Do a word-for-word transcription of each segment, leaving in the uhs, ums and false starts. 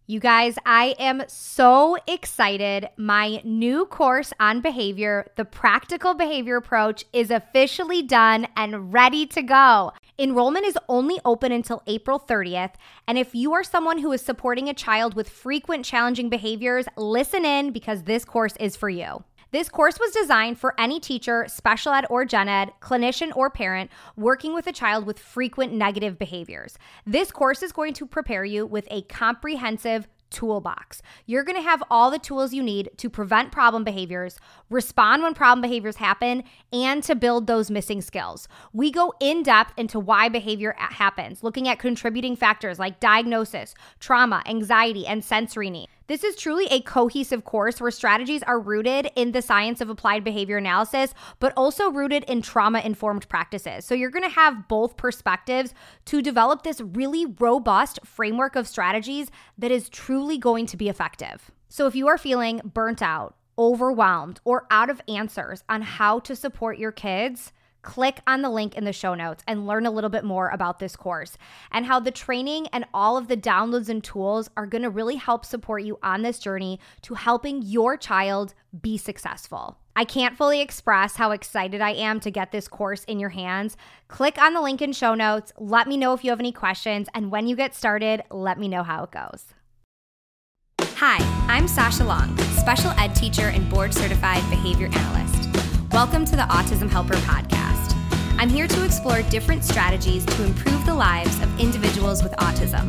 You guys, I am so excited. My new course on behavior, the Practical Behavior Approach, is officially done and ready to go. Enrollment is only open until April thirtieth, and if you are someone who is supporting a child with frequent challenging behaviors, listen in because this course is for you. This course was designed for any teacher, special ed or gen ed, clinician or parent working with a child with frequent negative behaviors. This course is going to prepare you with a comprehensive toolbox. You're going to have all the tools you need to prevent problem behaviors, respond when problem behaviors happen, and to build those missing skills. We go in depth into why behavior happens, looking at contributing factors like diagnosis, trauma, anxiety, and sensory need. This is truly a cohesive course where strategies are rooted in the science of applied behavior analysis, but also rooted in trauma-informed practices. So you're going to have both perspectives to develop this really robust framework of strategies that is truly going to be effective. So if you are feeling burnt out, overwhelmed, or out of answers on how to support your kids, click on the link in the show notes and learn a little bit more about this course and how the training and all of the downloads and tools are going to really help support you on this journey to helping your child be successful. I can't fully express how excited I am to get this course in your hands. Click on the link in show notes. Let me know if you have any questions, and when you get started, let me know how it goes. Hi, I'm Sasha Long, special ed teacher and board-certified behavior analyst. Welcome to the Autism Helper podcast. I'm here to explore different strategies to improve the lives of individuals with autism.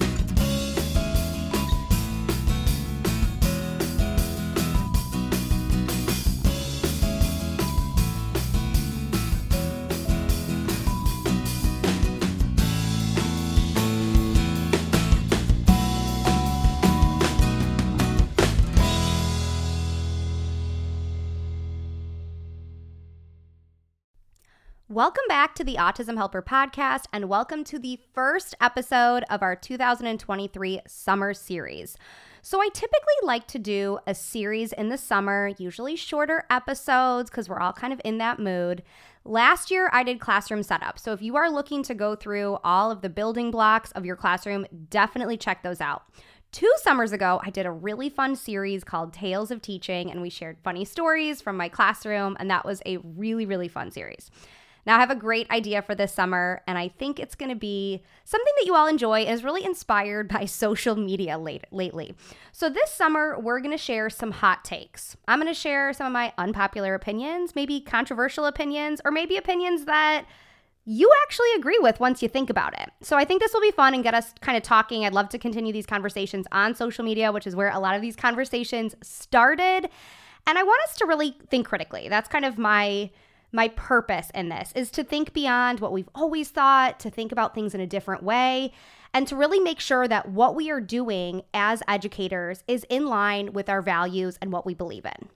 Welcome back to the Autism Helper podcast, and welcome to the first episode of our two thousand twenty-three summer series. So I typically like to do a series in the summer, usually shorter episodes because we're all kind of in that mood. Last year, I did classroom setup. So if you are looking to go through all of the building blocks of your classroom, definitely check those out. Two summers ago, I did a really fun series called Tales of Teaching, and we shared funny stories from my classroom, and that was a really, really fun series. Now, I have a great idea for this summer, and I think it's going to be something that you all enjoy and is really inspired by social media late, lately. So this summer, we're going to share some hot takes. I'm going to share some of my unpopular opinions, maybe controversial opinions, or maybe opinions that you actually agree with once you think about it. So I think this will be fun and get us kind of talking. I'd love to continue these conversations on social media, which is where a lot of these conversations started. And I want us to really think critically. That's kind of my... My purpose in this is to think beyond what we've always thought, to think about things in a different way, and to really make sure that what we are doing as educators is in line with our values and what we believe in.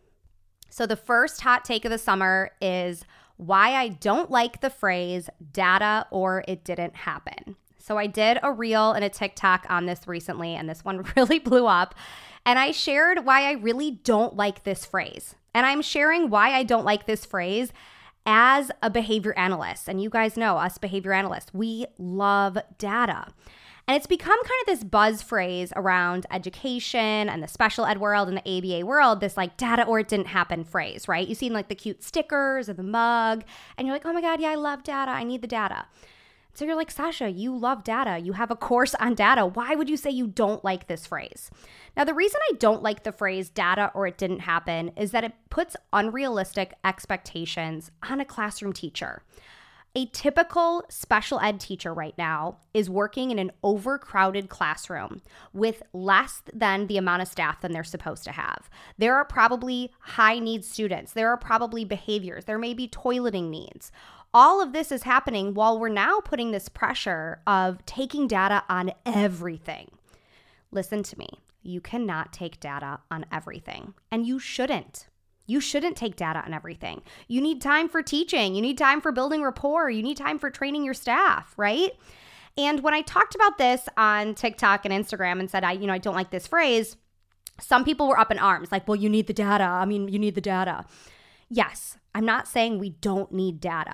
So the first hot take of the summer is why I don't like the phrase data or it didn't happen. So I did a reel and a TikTok on this recently, and this one really blew up. And I shared why I really don't like this phrase. And I'm sharing why I don't like this phrase as a behavior analyst. And you guys know us behavior analysts, we love data. And it's become kind of this buzz phrase around education and the special ed world and the A B A world, this like data or it didn't happen phrase, right? You've seen like the cute stickers or the mug, and you're like, oh my God, yeah, I love data. I need the data. So you're like, Sasha, you love data. You have a course on data. Why would you say you don't like this phrase? Now, the reason I don't like the phrase data or it didn't happen is that it puts unrealistic expectations on a classroom teacher. A typical special ed teacher right now is working in an overcrowded classroom with less than the amount of staff than they're supposed to have. There are probably high needs students. There are probably behaviors. There may be toileting needs. All of this is happening while we're now putting this pressure of taking data on everything. Listen to me. You cannot take data on everything, and you shouldn't. You shouldn't take data on everything. You need time for teaching. You need time for building rapport. You need time for training your staff, right? And when I talked about this on TikTok and Instagram and said, I, you know, I don't like this phrase, some people were up in arms, like, well, you need the data. I mean, you need the data. Yes, I'm not saying we don't need data,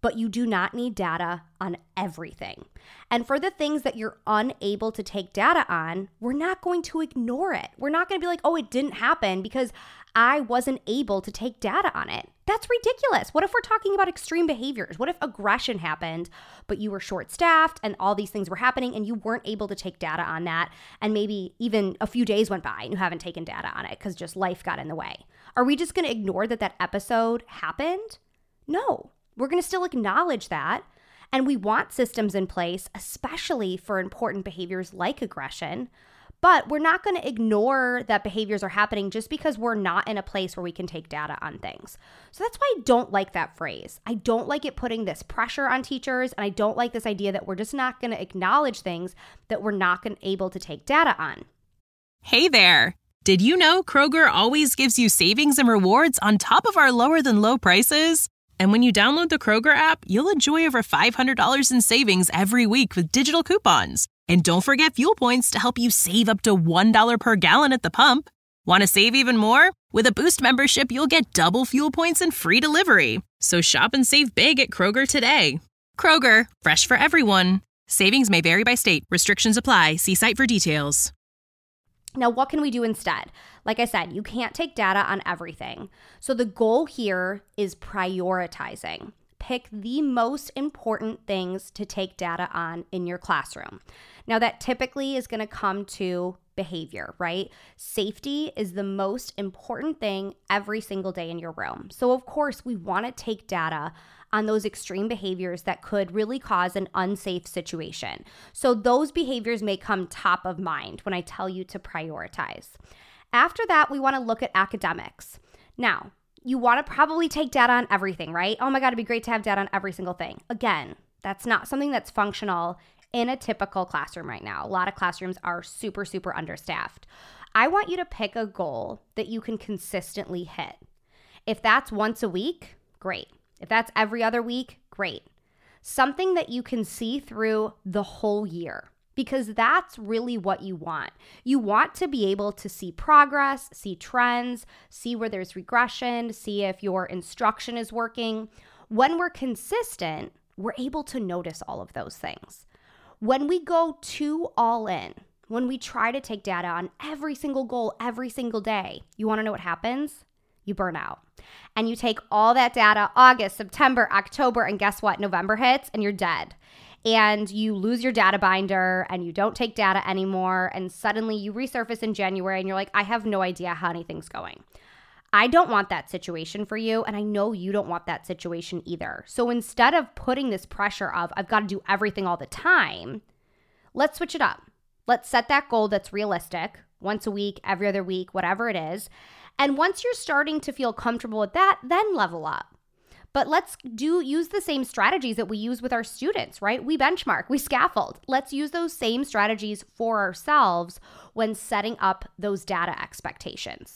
but you do not need data on everything. And for the things that you're unable to take data on, we're not going to ignore it. We're not going to be like, oh, it didn't happen because I wasn't able to take data on it. That's ridiculous. What if we're talking about extreme behaviors? What if aggression happened, but you were short-staffed and all these things were happening and you weren't able to take data on that, and maybe even a few days went by and you haven't taken data on it because just life got in the way? Are we just going to ignore that that episode happened? No. We're going to still acknowledge that, and we want systems in place, especially for important behaviors like aggression, but we're not going to ignore that behaviors are happening just because we're not in a place where we can take data on things. So that's why I don't like that phrase. I don't like it putting this pressure on teachers, and I don't like this idea that we're just not going to acknowledge things that we're not going to able to take data on. Hey there! Did you know Kroger always gives you savings and rewards on top of our lower than low prices? And when you download the Kroger app, you'll enjoy over five hundred dollars in savings every week with digital coupons. And don't forget fuel points to help you save up to one dollar per gallon at the pump. Want to save even more? With a Boost membership, you'll get double fuel points and free delivery. So shop and save big at Kroger today. Kroger, fresh for everyone. Savings may vary by state. Restrictions apply. See site for details. Now, what can we do instead? Like I said, you can't take data on everything. So the goal here is prioritizing. Pick the most important things to take data on in your classroom. Now, that typically is going to come to behavior, right? Safety is the most important thing every single day in your room. So, of course, we want to take data on those extreme behaviors that could really cause an unsafe situation. So those behaviors may come top of mind when I tell you to prioritize. After that, we want to look at academics. Now, you want to probably take data on everything, right? Oh my God, it'd be great to have data on every single thing. Again, that's not something that's functional in a typical classroom right now. A lot of classrooms are super, super understaffed. I want you to pick a goal that you can consistently hit. If that's once a week, great. If that's every other week, great. Something that you can see through the whole year, because that's really what you want. You want to be able to see progress, see trends, see where there's regression, see if your instruction is working. When we're consistent, we're able to notice all of those things. When we go too all in, when we try to take data on every single goal every single day, you want to know what happens? You burn out. And you take all that data, August, September, October, and guess what? November hits and you're dead. And you lose your data binder and you don't take data anymore. And suddenly you resurface in January and you're like, I have no idea how anything's going. I don't want that situation for you. And I know you don't want that situation either. So instead of putting this pressure of, I've got to do everything all the time, let's switch it up. Let's set that goal that's realistic, once a week, every other week, whatever it is. And once you're starting to feel comfortable with that, then level up. But let's do use the same strategies that we use with our students, right? We benchmark, we scaffold. Let's use those same strategies for ourselves when setting up those data expectations.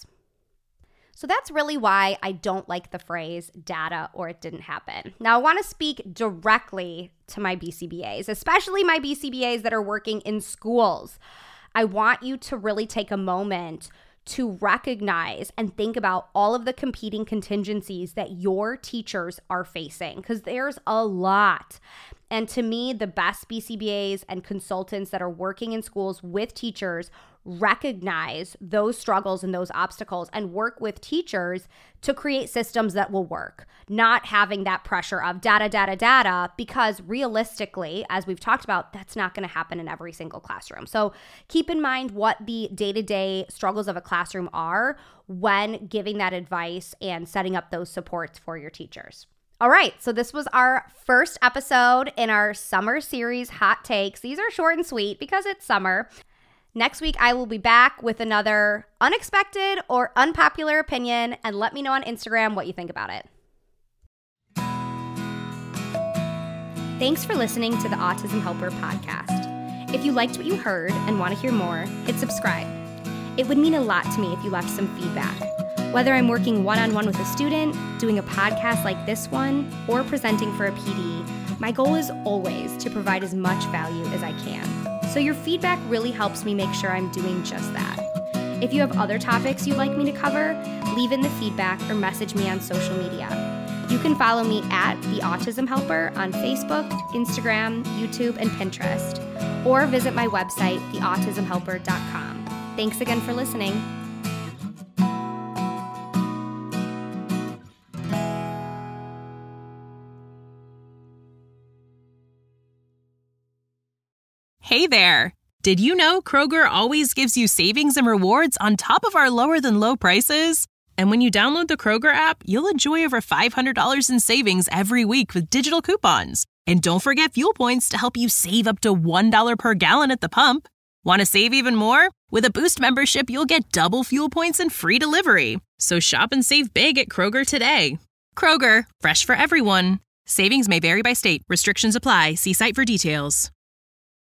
So that's really why I don't like the phrase data or it didn't happen. Now, I want to speak directly to my B C B As, especially my B C B As that are working in schools. I want you to really take a moment to recognize and think about all of the competing contingencies that your teachers are facing, because there's a lot. And to me, the best B C B As and consultants that are working in schools with teachers recognize those struggles and those obstacles and work with teachers to create systems that will work, not having that pressure of data, data, data, because realistically, as we've talked about, that's not going to happen in every single classroom. So keep in mind what the day-to-day struggles of a classroom are when giving that advice and setting up those supports for your teachers. All right, so this was our first episode in our summer series, Hot Takes. These are short and sweet because it's summer. Next week, I will be back with another unexpected or unpopular opinion, and let me know on Instagram what you think about it. Thanks for listening to the Autism Helper podcast. If you liked what you heard and want to hear more, hit subscribe. It would mean a lot to me if you left some feedback. Whether I'm working one-on-one with a student, doing a podcast like this one, or presenting for a P D, my goal is always to provide as much value as I can. So your feedback really helps me make sure I'm doing just that. If you have other topics you'd like me to cover, leave in the feedback or message me on social media. You can follow me at The Autism Helper on Facebook, Instagram, YouTube, and Pinterest, or visit my website, the autism helper dot com. Thanks again for listening. Hey there! Did you know Kroger always gives you savings and rewards on top of our lower than low prices? And when you download the Kroger app, you'll enjoy over five hundred dollars in savings every week with digital coupons. And don't forget fuel points to help you save up to one dollar per gallon at the pump. Want to save even more? With a Boost membership, you'll get double fuel points and free delivery. So shop and save big at Kroger today. Kroger, fresh for everyone. Savings may vary by state. Restrictions apply. See site for details.